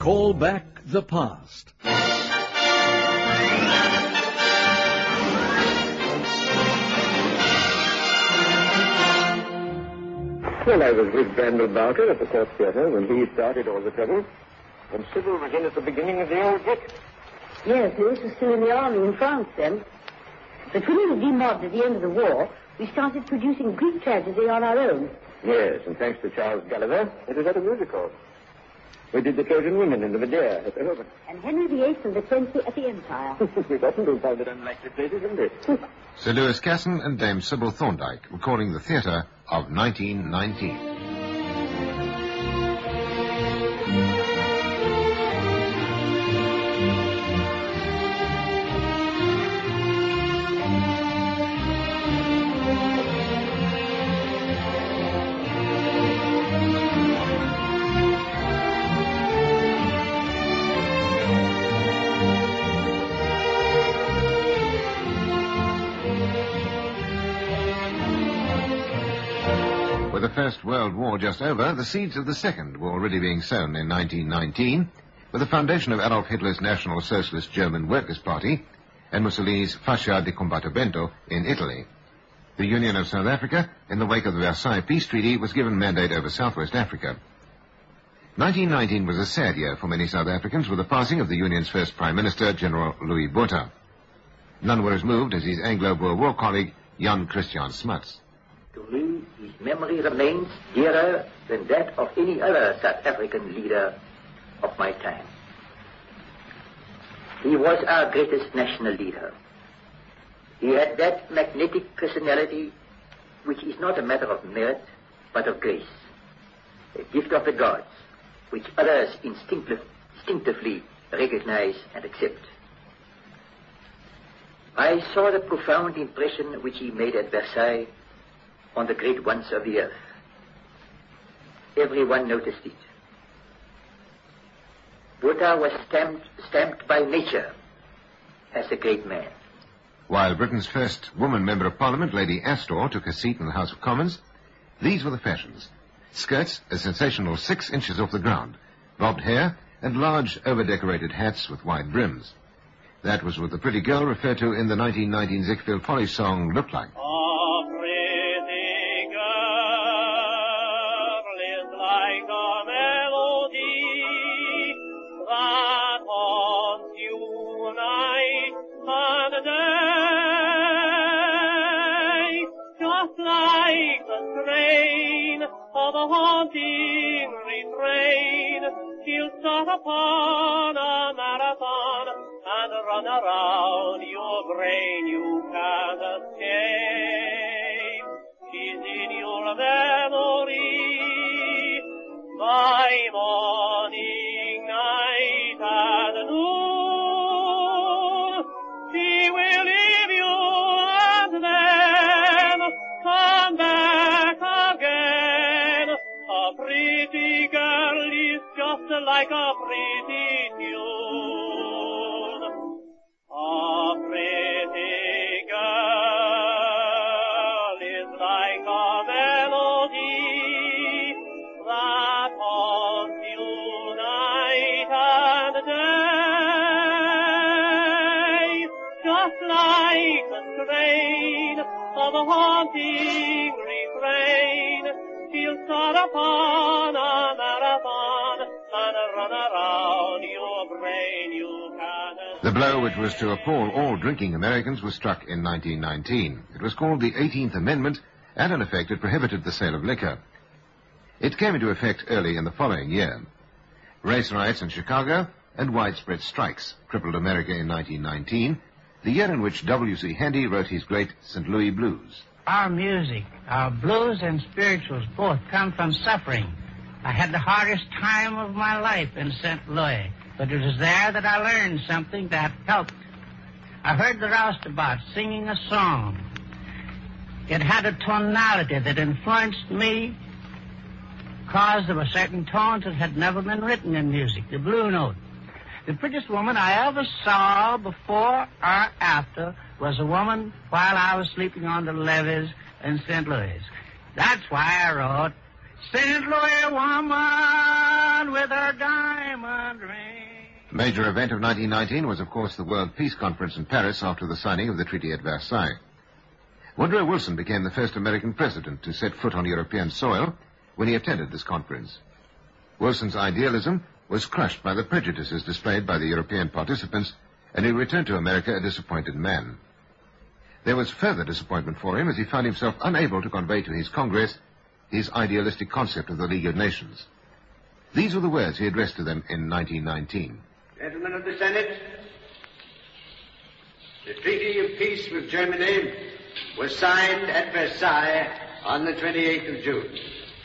Call back the past. Well, I was with Randall Barker at the Court Theatre when he started all the trouble. And Sybil was in at the beginning of the old Dick. Yes, Louis was still in the army in France then. But when he was demobbed at the end of the war, we started producing Greek tragedy on our own. Yes, and thanks to Charles Gulliver, it was at a musical. We did the Trojan Women in the Medea at the Hogan. And Henry VIII and the 20 at the Empire. We've often been found at unlikely places, haven't we? Sir Lewis Casson and Dame Sybil Thorndike recording the theatre of 1919. With the First World War just over, the seeds of the Second were already being sown in 1919, with the foundation of Adolf Hitler's National Socialist German Workers' Party and Mussolini's Fascia di Combattimento in Italy. The Union of South Africa, in the wake of the Versailles Peace Treaty, was given mandate over Southwest Africa. 1919 was a sad year for many South Africans, with the passing of the Union's first Prime Minister, General Louis Botha. None were as moved as his Anglo-Boer war colleague, Jan Christian Smuts. To me, his memory remains dearer than that of any other South African leader of my time. He was our greatest national leader. He had that magnetic personality which is not a matter of merit, but of grace, a gift of the gods, which others instinctively recognize and accept. I saw the profound impression which he made at Versailles on the great ones of the earth. Everyone noticed it. Botha was stamped by nature as a great man. While Britain's first woman Member of Parliament, Lady Astor, took her seat in the House of Commons, these were the fashions. Skirts a sensational 6 inches off the ground, bobbed hair, and large over-decorated hats with wide brims. That was what the pretty girl referred to in the 1919 Ziegfeld Follies song looked like. Haunting refrain, she'll start upon a marathon and run around your brain. You can't escape. She's in your memory by morning, night, and noon. She will leave you and then come back again. A pretty girl is just like a pretty tune. A pretty girl is like a melody that haunts you night and day. Just like the strain of a haunting refrain, she'll start upon a marathon and run around your brain. You can't... The blow which was to appall all drinking Americans was struck in 1919. It was called the 18th Amendment, and in effect it prohibited the sale of liquor. It came into effect early in the following year. Race riots in Chicago and widespread strikes crippled America in 1919, the year in which W.C. Handy wrote his great St. Louis Blues. Our music, our blues and spirituals both come from suffering. I had the hardest time of my life in St. Louis, but it was there that I learned something that helped. I heard the roustabouts singing a song. It had a tonality that influenced me because there were certain tones that had never been written in music, the blue note. The prettiest woman I ever saw before or after was a woman while I was sleeping on the levees in St. Louis. That's why I wrote, St. Louis woman with her diamond ring. Major event of 1919 was, of course, the World Peace Conference in Paris after the signing of the Treaty at Versailles. Woodrow Wilson became the first American president to set foot on European soil when he attended this conference. Wilson's idealism was crushed by the prejudices displayed by the European participants, and he returned to America a disappointed man. There was further disappointment for him as he found himself unable to convey to his Congress his idealistic concept of the League of Nations. These were the words he addressed to them in 1919. Gentlemen of the Senate, the Treaty of Peace with Germany was signed at Versailles on the 28th of June.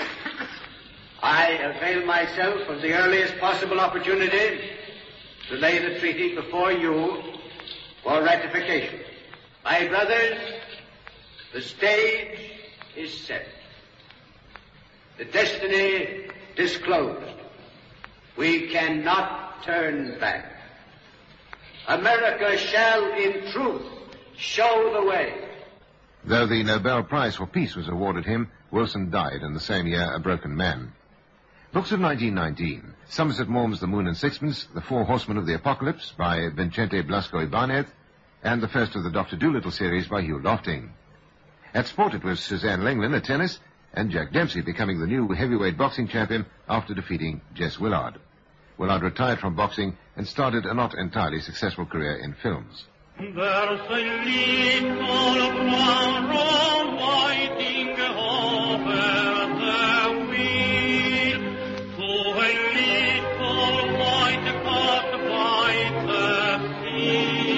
I avail myself of the earliest possible opportunity to lay the treaty before you for ratification. My brothers, the stage is set. The destiny disclosed. We cannot turn back. America shall, in truth, show the way. Though the Nobel Prize for Peace was awarded him, Wilson died in the same year a broken man. Books of 1919, Somerset Maugham's The Moon and Sixpence, The Four Horsemen of the Apocalypse by Vincente Blasco Ibanez, and the first of the Dr. Dolittle series by Hugh Lofting. At sport it was Suzanne Lenglen at tennis, and Jack Dempsey becoming the new heavyweight boxing champion after defeating Jess Willard. Willard retired from boxing and started a not entirely successful career in films. There's a little brown road winding over the wheel to a little white cart by the sea.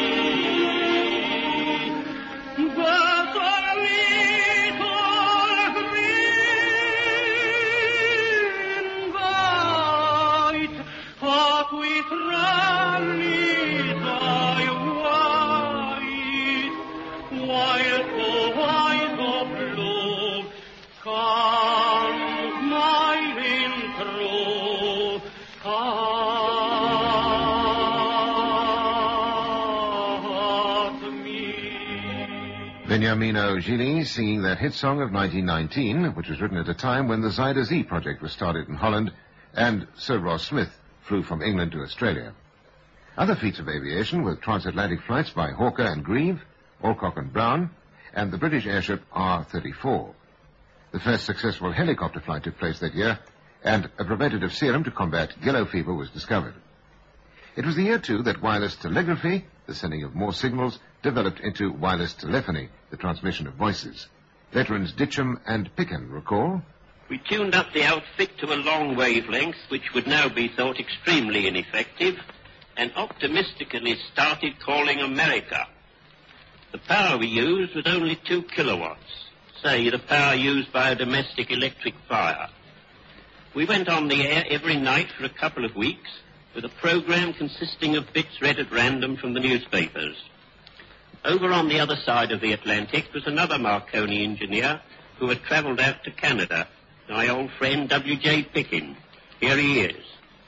There's a little green light, but with rallies while to eyes of blue comes smiling through. Beniamino Gili singing that hit song of 1919, which was written at a time when the Zyder Z project was started in Holland, and Sir Ross Smith flew from England to Australia. Other feats of aviation were transatlantic flights by Hawker and Grieve, Alcock and Brown, and the British airship R-34. The first successful helicopter flight took place that year, and a preventative serum to combat yellow fever was discovered. It was the year, too, that wireless telegraphy, the sending of more signals, developed into wireless telephony, the transmission of voices. Veterans Ditcham and Picken recall. We tuned up the outfit to a long wavelength, which would now be thought extremely ineffective, and optimistically started calling America. The power we used was only 2 kilowatts, say the power used by a domestic electric fire. We went on the air every night for a couple of weeks with a program consisting of bits read at random from the newspapers. Over on the other side of the Atlantic was another Marconi engineer who had travelled out to Canada, my old friend W.J. Picken. Here he is.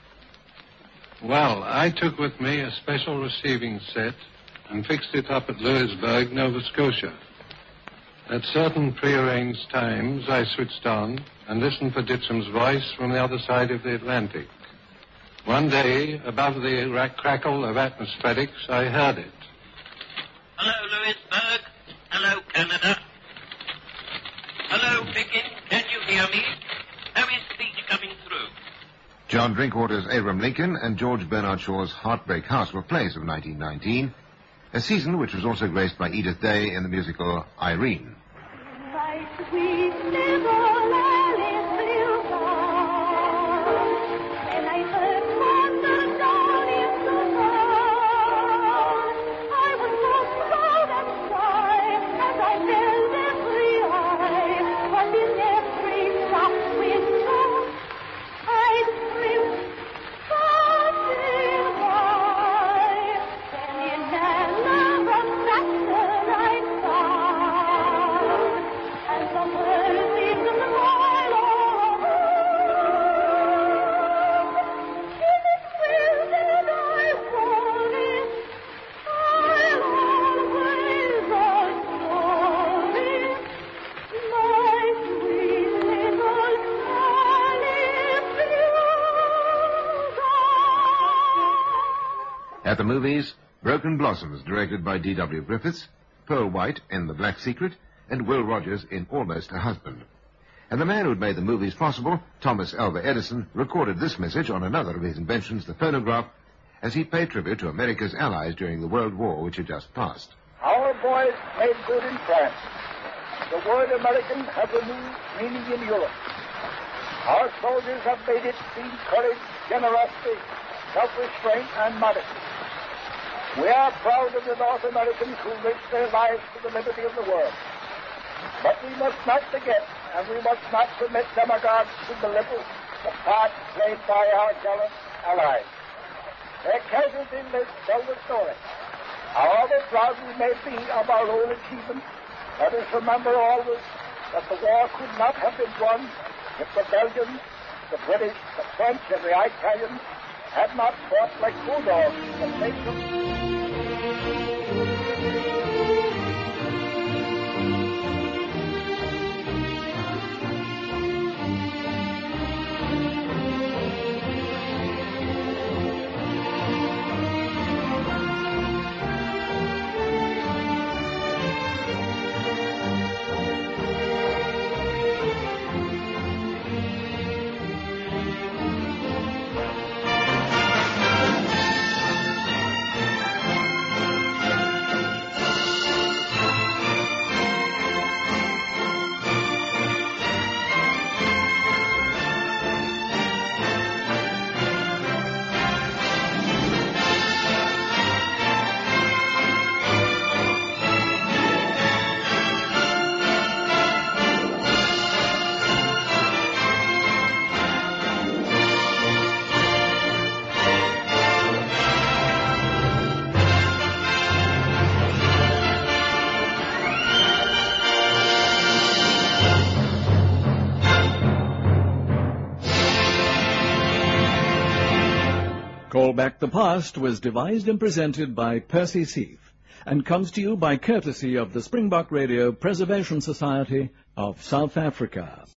Well, I took with me a special receiving set and fixed it up at Louisburg, Nova Scotia. At certain prearranged times, I switched on and listened for Ditcham's voice from the other side of the Atlantic. One day, above the crackle of atmospherics, I heard it. Hello, Louisburg. Hello, Canada. Hello, Picken. Can you hear me? How is speech coming through? John Drinkwater's Abraham Lincoln and George Bernard Shaw's Heartbreak House were plays of 1919, a season which was also graced by Edith Day in the musical Irene. Thank you. At the movies, Broken Blossoms, directed by D.W. Griffiths, Pearl White in The Black Secret, and Will Rogers in Almost a Husband. And the man who'd made the movies possible, Thomas Alva Edison, recorded this message on another of his inventions, the phonograph, as he paid tribute to America's allies during the World War which had just passed. Our boys made good in France. The word American has a new meaning in Europe. Our soldiers have made it mean courage, generosity, self-restraint, and modesty. We are proud of the North Americans who risked their lives for the liberty of the world. But we must not forget, and we must not permit demagogues to belittle the part played by our gallant allies. Their casualty lists tell the story. However proud we may be of our own achievements, let us remember always that the war could not have been won if the Belgians, the British, the French, and the Italians had not fought like bulldogs to make them. Call Back the Past was devised and presented by Percy Seath and comes to you by courtesy of the Springbok Radio Preservation Society of South Africa.